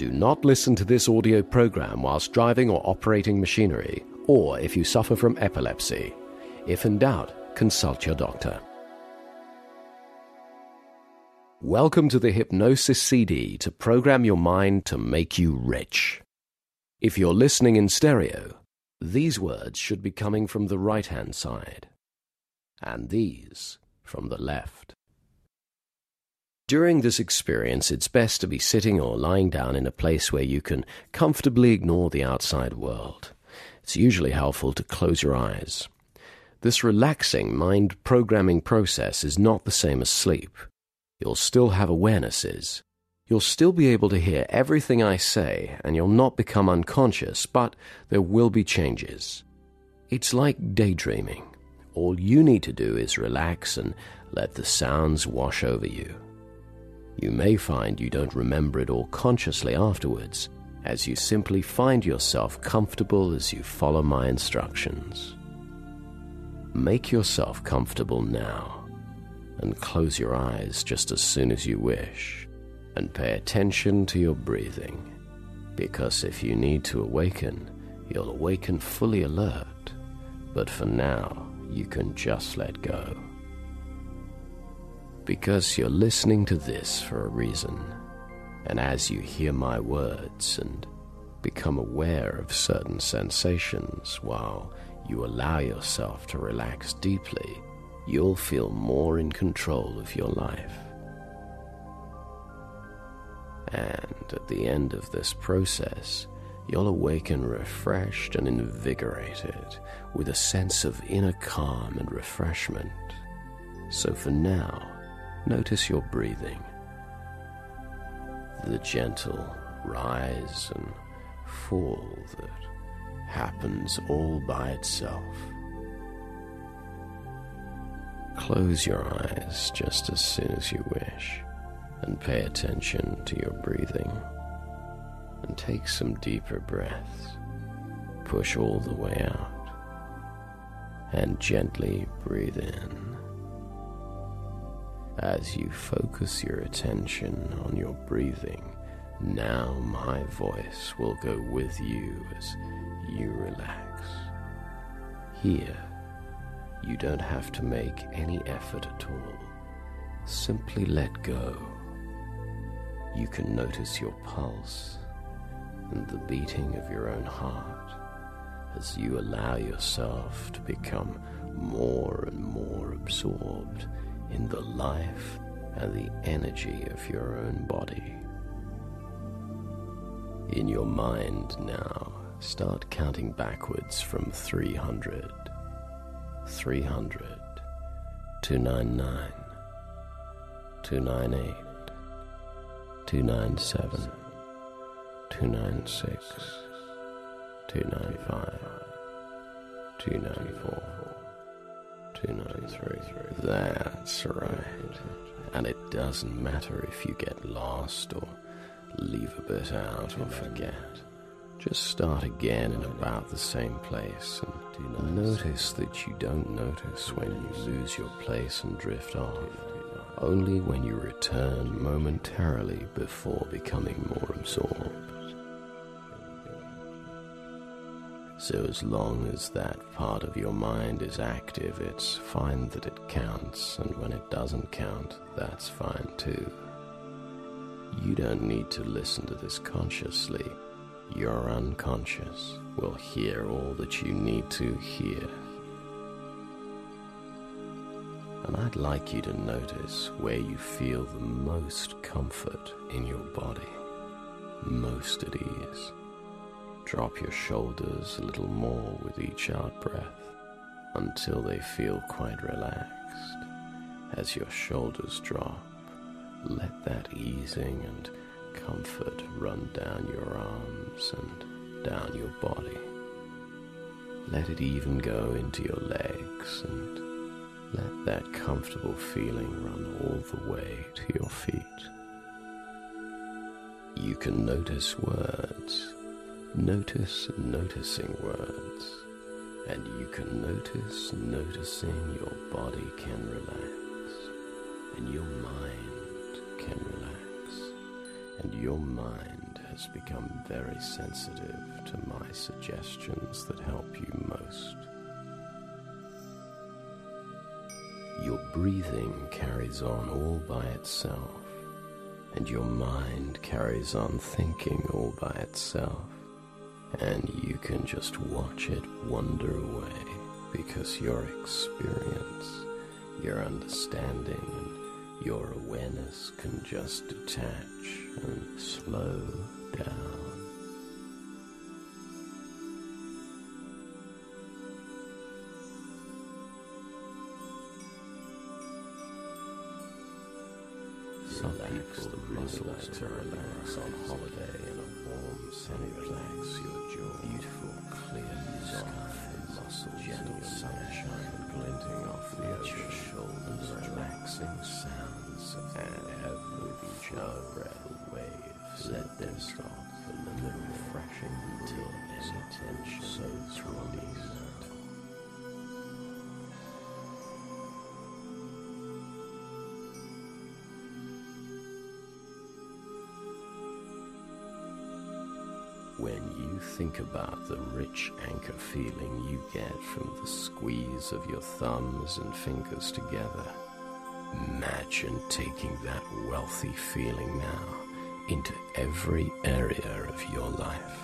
Do not listen to this audio program whilst driving or operating machinery, or if you suffer from epilepsy. If in doubt, consult your doctor. Welcome to the Hypnosis CD to program your mind to make you rich. If you're listening in stereo, these words should be coming from the right-hand side, and these from the left. During this experience, it's best to be sitting or lying down in a place where you can comfortably ignore the outside world. It's usually helpful to close your eyes. This relaxing mind programming process is not the same as sleep. You'll still have awarenesses. You'll still be able to hear everything I say, and you'll not become unconscious, but there will be changes. It's like daydreaming. All you need to do is relax and let the sounds wash over you. You may find you don't remember it all consciously afterwards, as you simply find yourself comfortable as you follow my instructions. Make yourself comfortable now, and close your eyes just as soon as you wish, and pay attention to your breathing, because if you need to awaken, you'll awaken fully alert, but for now, you can just let go. Because you're listening to this for a reason, and as you hear my words and become aware of certain sensations while you allow yourself to relax deeply, you'll feel more in control of your life. And at the end of this process, you'll awaken refreshed and invigorated with a sense of inner calm and refreshment. So for now, notice your breathing. The gentle rise and fall that happens all by itself. Close your eyes just as soon as you wish and pay attention to your breathing. And take some deeper breaths. Push all the way out and gently breathe in. As you focus your attention on your breathing, now my voice will go with you as you relax. Here, you don't have to make any effort at all. Simply let go. You can notice your pulse and the beating of your own heart as you allow yourself to become more and more absorbed in the life and the energy of your own body. In your mind now, start counting backwards from 300, 300, 299, 298, 297, 296, 295, 294, 293. That's right. And it doesn't matter if you get lost or leave a bit out or forget. Just start again in about the same place and notice that you don't notice when you lose your place and drift off. Only when you return momentarily before becoming more absorbed. So as long as that part of your mind is active, it's fine that it counts, and when it doesn't count, that's fine too. You don't need to listen to this consciously. Your unconscious will hear all that you need to hear. And I'd like you to notice where you feel the most comfort in your body, most at ease. Drop your shoulders a little more with each out-breath until they feel quite relaxed. As your shoulders drop, let that easing and comfort run down your arms and down your body. Let it even go into your legs, and let that comfortable feeling run all the way to your feet. You can notice words. Notice noticing words, and you can notice noticing your body can relax, and your mind can relax, and your mind has become very sensitive to my suggestions that help you most. Your breathing carries on all by itself, and your mind carries on thinking all by itself, and you can just watch it wander away because your experience, your understanding, and your awareness can just detach and slow down. Some people really like to relax on holiday in a warm, sunny place. Your jaw, beautiful, clear sky, muscles, gentle sunshine glinting off the ocean, shoulders, relaxing sounds, and every shower waves. Let them stop a little refreshing until any tension so released. When you think about the rich anchor feeling you get from the squeeze of your thumbs and fingers together, imagine taking that wealthy feeling now into every area of your life.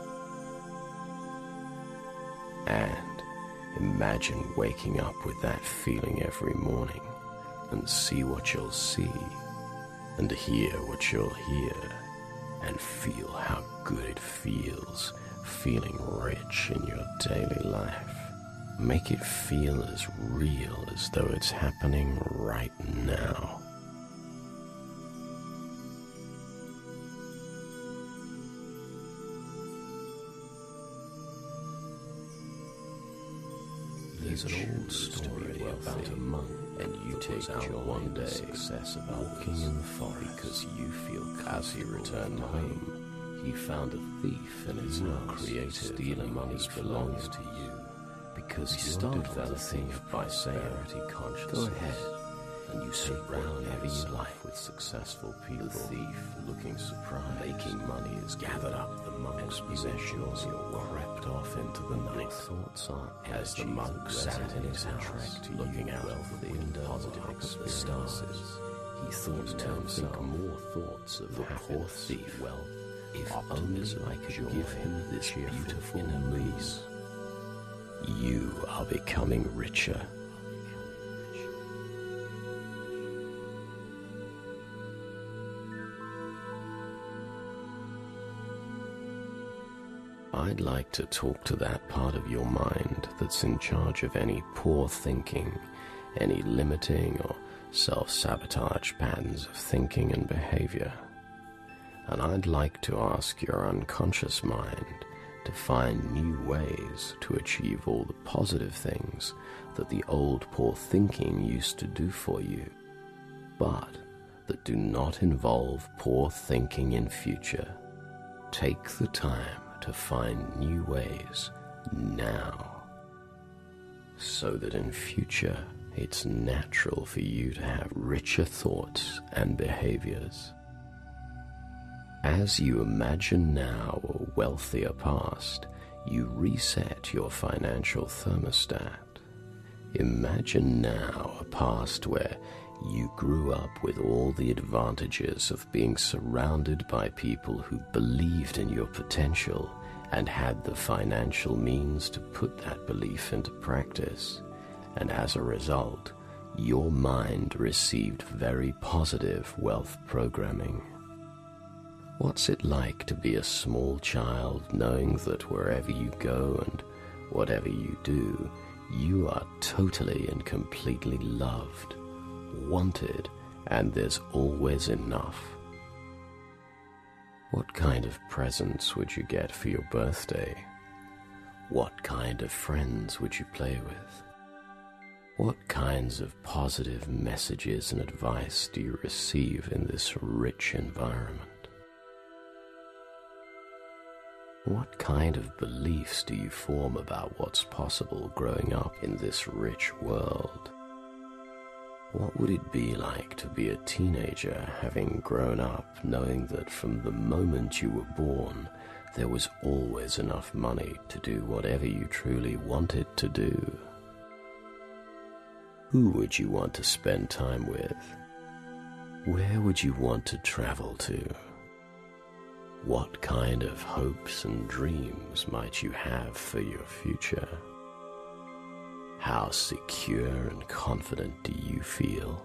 And imagine waking up with that feeling every morning and see what you'll see and hear what you'll hear. And feel how good it feels, feeling rich in your daily life. Make it feel as real as though it's happening right now. There's an old story about a monk, and you take out one day success of walking in the forest because you feel as he returned home, he found a thief in his house stealing money belongs to you because he started that thief by saying, "Go ahead." And you surround your life with successful people. The thief, looking surprised, making money, is gathered up the monk's possessions, crept off into the night. Thoughts are as the monk sat in his house, looking out of the window, positive experiences. He thought to himself more thoughts of the poor thief. Well, if only I could give him this beautiful peace. You are becoming richer. I'd like to talk to that part of your mind that's in charge of any poor thinking, any limiting or self-sabotage patterns of thinking and behavior. And I'd like to ask your unconscious mind to find new ways to achieve all the positive things that the old poor thinking used to do for you, but that do not involve poor thinking in future. Take the time to find new ways now, so that in future it's natural for you to have richer thoughts and behaviors. As you imagine now a wealthier past, you reset your financial thermostat. Imagine now a past where you grew up with all the advantages of being surrounded by people who believed in your potential and had the financial means to put that belief into practice. And as a result, your mind received very positive wealth programming. What's it like to be a small child knowing that wherever you go and whatever you do, you are totally and completely loved, wanted, and there's always enough? What kind of presents would you get for your birthday? What kind of friends would you play with? What kinds of positive messages and advice do you receive in this rich environment? What kind of beliefs do you form about what's possible growing up in this rich world? What would it be like to be a teenager, having grown up, knowing that from the moment you were born, there was always enough money to do whatever you truly wanted to do? Who would you want to spend time with? Where would you want to travel to? What kind of hopes and dreams might you have for your future? How secure and confident do you feel?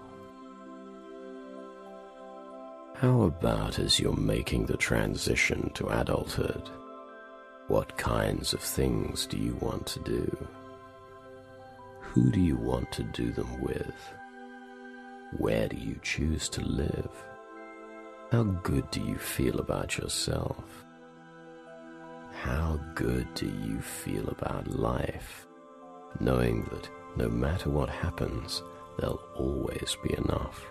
How about as you're making the transition to adulthood? What kinds of things do you want to do? Who do you want to do them with? Where do you choose to live? How good do you feel about yourself? How good do you feel about life, knowing that no matter what happens, there'll always be enough?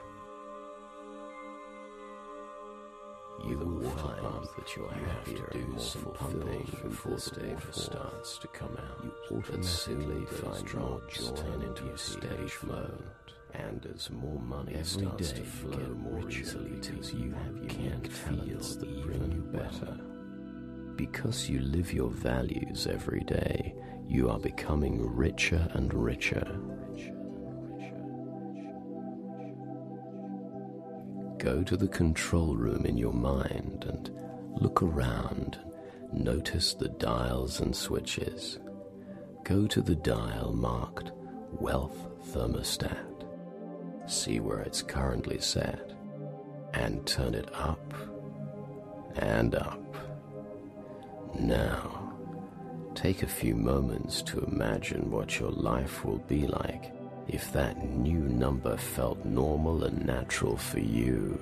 You will find that you'll have to do some pumping before the water starts to come out. You automatically find more joy into a steady flow, and as more money starts to flow more easily to you, can't feel that bring you better. Because you live your values every day, you are becoming richer and richer. Go to the control room in your mind and look around and notice the dials and switches. Go to the dial marked Wealth Thermostat. See where it's currently set and turn it up and up. Now, take a few moments to imagine what your life will be like if that new number felt normal and natural for you.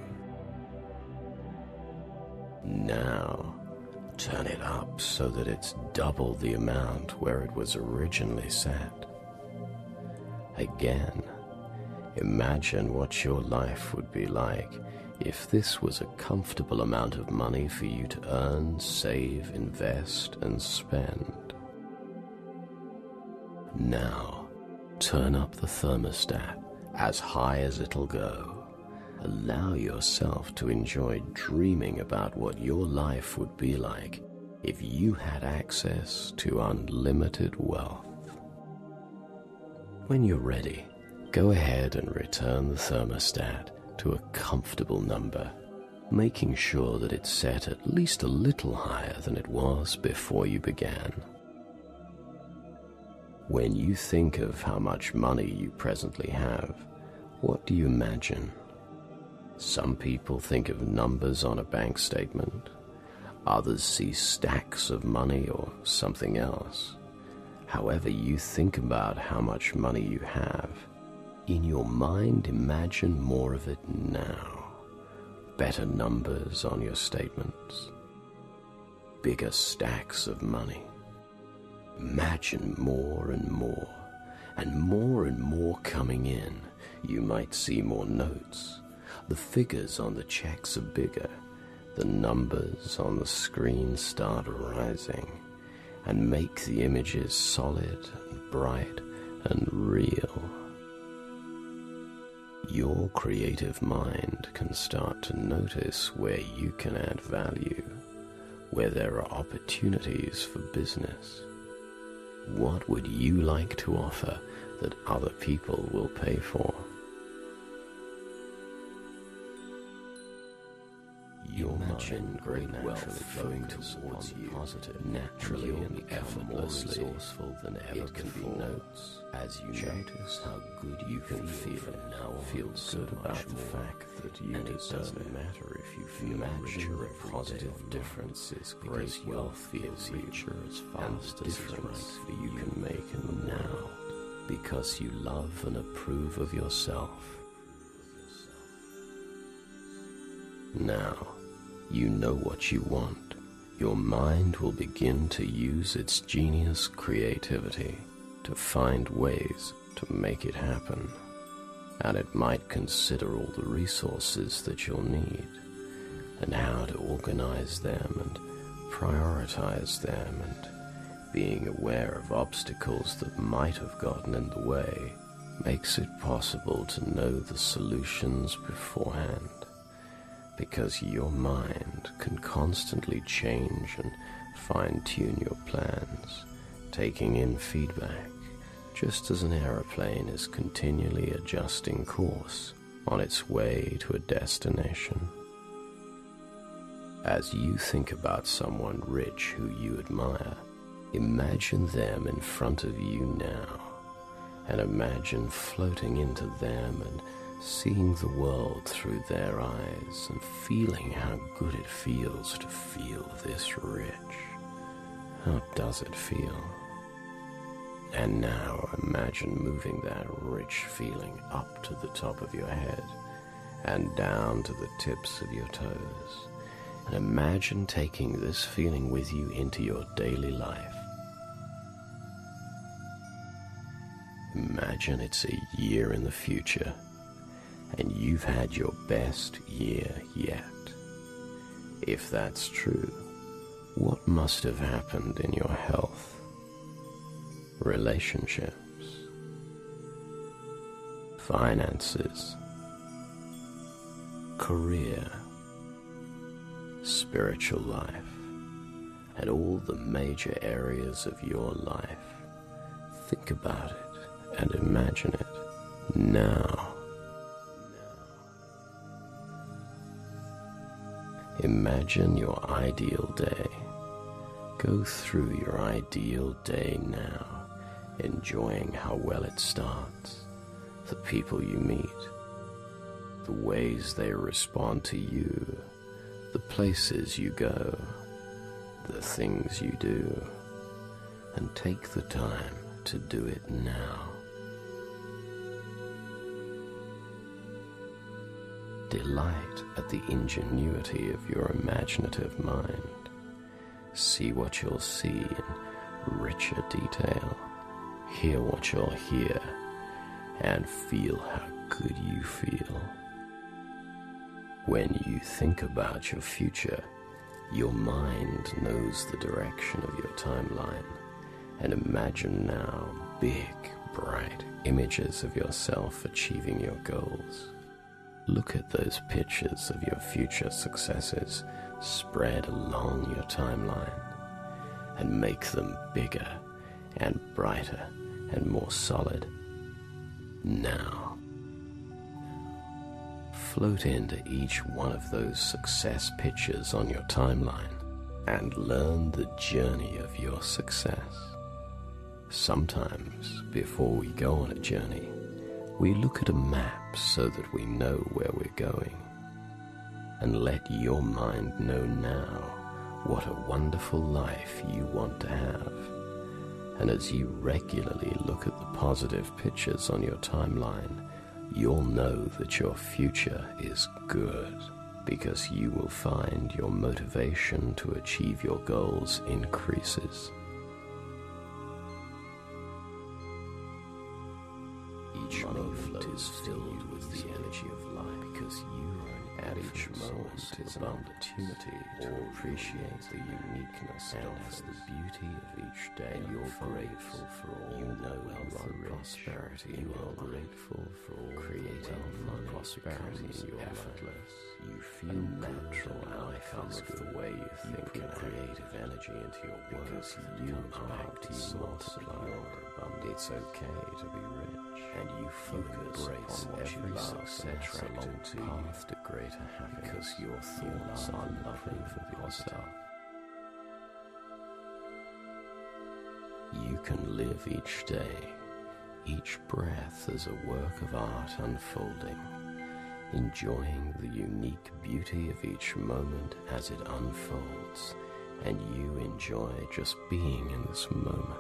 Now, turn it up so that it's double the amount where it was originally set. Again, imagine what your life would be like if this was a comfortable amount of money for you to earn, save, invest, and spend. Now, turn up the thermostat as high as it'll go. Allow yourself to enjoy dreaming about what your life would be like if you had access to unlimited wealth. When you're ready, go ahead and return the thermostat to a comfortable number, making sure that it's set at least a little higher than it was before you began. When you think of how much money you presently have, what do you imagine? Some people think of numbers on a bank statement. Others see stacks of money or something else. However you think about how much money you have, in your mind imagine more of it now. Better numbers on your statements. Bigger stacks of money. Imagine more and more coming in. You might see more notes. The figures on the checks are bigger. The numbers on the screen start rising and make the images solid and bright and real. Your creative mind can start to notice where you can add value, where there are opportunities for business. What would you like to offer that other people will pay for? Your mind great wealth flowing towards you naturally and effortlessly, more resourceful than ever it can before. Be notes as you notice how good you can feel now. Feel good about the fact that you, and it doesn't matter if you feel richer. A positive difference is great wealth feels richer as fast as difference for you can make in the now, because you love and approve of yourself. Now, you know what you want. Your mind will begin to use its genius creativity to find ways to make it happen. And it might consider all the resources that you'll need, and how to organize them and prioritize them, and being aware of obstacles that might have gotten in the way, makes it possible to know the solutions beforehand, because your mind can constantly change and fine-tune your plans, taking in feedback, just as an aeroplane is continually adjusting course on its way to a destination. As you think about someone rich who you admire, imagine them in front of you now, and imagine floating into them and seeing the world through their eyes and feeling how good it feels to feel this rich. How does it feel? And now imagine moving that rich feeling up to the top of your head and down to the tips of your toes. And imagine taking this feeling with you into your daily life. Imagine it's a year in the future, and you've had your best year yet. If that's true, what must have happened in your health, relationships, finances, career, spiritual life, and all the major areas of your life? Think about it and imagine it now. Imagine your ideal day. Go through your ideal day now, enjoying how well it starts, the people you meet, the ways they respond to you, the places you go, the things you do, and take the time to do it now. Delight at the ingenuity of your imaginative mind. See what you'll see in richer detail. Hear what you'll hear, and feel how good you feel. When you think about your future, your mind knows the direction of your timeline, and imagine now big, bright images of yourself achieving your goals. Look at those pictures of your future successes spread along your timeline, and make them bigger and brighter and more solid. Now, float into each one of those success pictures on your timeline and learn the journey of your success. Sometimes, before we go on a journey, we look at a map so that we know where we're going. And let your mind know now what a wonderful life you want to have. And as you regularly look at the positive pictures on your timeline, you'll know that your future is good, because you will find your motivation to achieve your goals increases. Each moment is filled with the energy of life, because you at each moment is an opportunity to appreciate the uniqueness and the beauty of each day. And you're grateful for all the wealth and prosperity. You are grateful for all creating fun prosperity in your effortless. You feel natural outcomes of the way you think, and creative energy into your work, because you are the source of your abundance. It's okay to be rich, and you focus on every success along the path to greater happiness, because your thoughts are nothing for yourself. You can live each day, each breath as a work of art unfolding, enjoying the unique beauty of each moment as it unfolds, and you enjoy just being in this moment.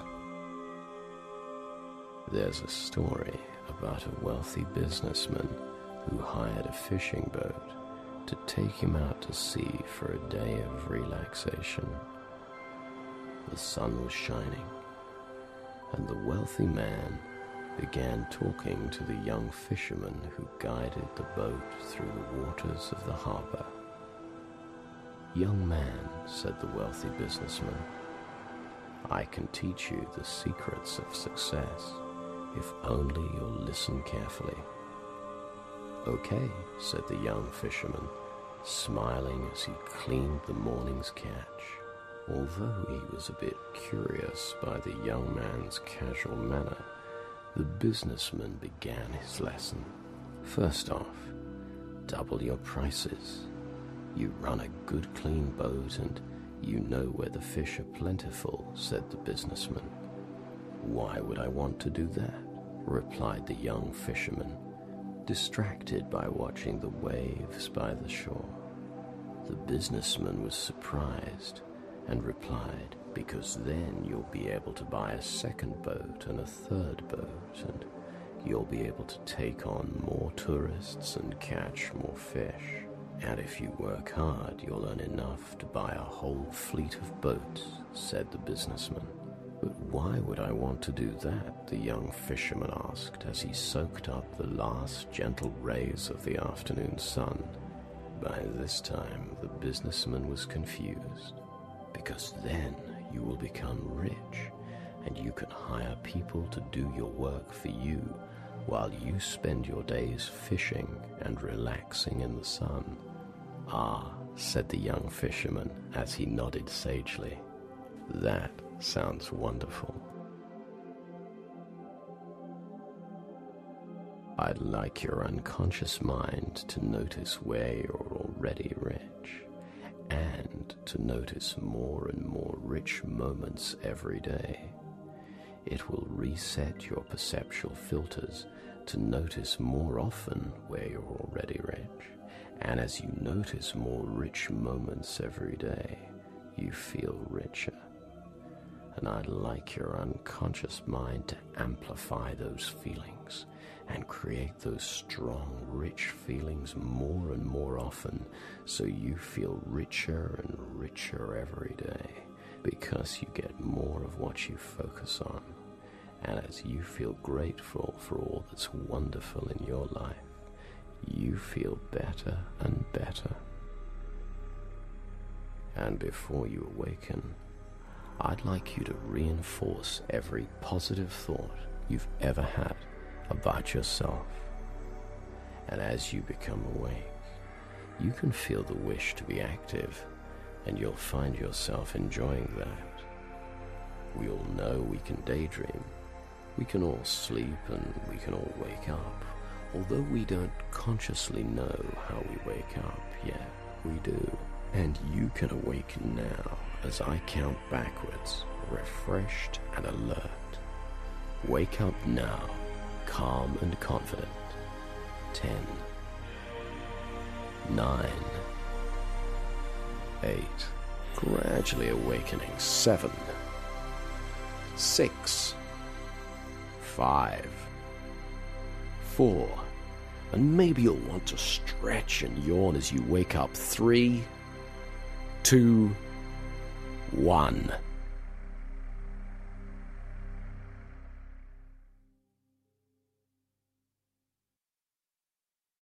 There's a story about a wealthy businessman who hired a fishing boat to take him out to sea for a day of relaxation. The sun was shining, and the wealthy man began talking to the young fisherman who guided the boat through the waters of the harbor. "Young man," said the wealthy businessman, "I can teach you the secrets of success if only you'll listen carefully. "Okay," said the young fisherman, smiling as he cleaned the morning's catch. Although he was a bit curious by the young man's casual manner, the businessman began his lesson. "First off, double your prices. You run a good clean boat and you know where the fish are plentiful," said the businessman. "Why would I want to do that?" replied the young fisherman, distracted by watching the waves by the shore. The businessman was surprised and replied, "Because then you'll be able to buy a second boat and a third boat, and you'll be able to take on more tourists and catch more fish. And if you work hard, you'll earn enough to buy a whole fleet of boats," said the businessman. "But why would I want to do that?" the young fisherman asked as he soaked up the last gentle rays of the afternoon sun. By this time, the businessman was confused. "Because then you will become rich, and you can hire people to do your work for you while you spend your days fishing and relaxing in the sun." "Ah," said the young fisherman as he nodded sagely. "That sounds wonderful. I'd like your unconscious mind to notice where you're already rich, and to notice more and more rich moments every day. It will reset your perceptual filters to notice more often where you're already rich, and as you notice more rich moments every day, you feel richer. And I'd like your unconscious mind to amplify those feelings and create those strong, rich feelings more and more often, so you feel richer and richer every day, because you get more of what you focus on. And as you feel grateful for all that's wonderful in your life, you feel better and better. And before you awaken, I'd like you to reinforce every positive thought you've ever had about yourself. And as you become awake, you can feel the wish to be active, and you'll find yourself enjoying that. We all know we can daydream. We can all sleep and we can all wake up. Although we don't consciously know how we wake up yet, we do. And you can awaken now as I count backwards, refreshed and alert. Wake up now, calm and confident. 10, 9, 8, gradually awakening. 7, 6, 5, 4, and maybe you'll want to stretch and yawn as you wake up. 3, 2, 1.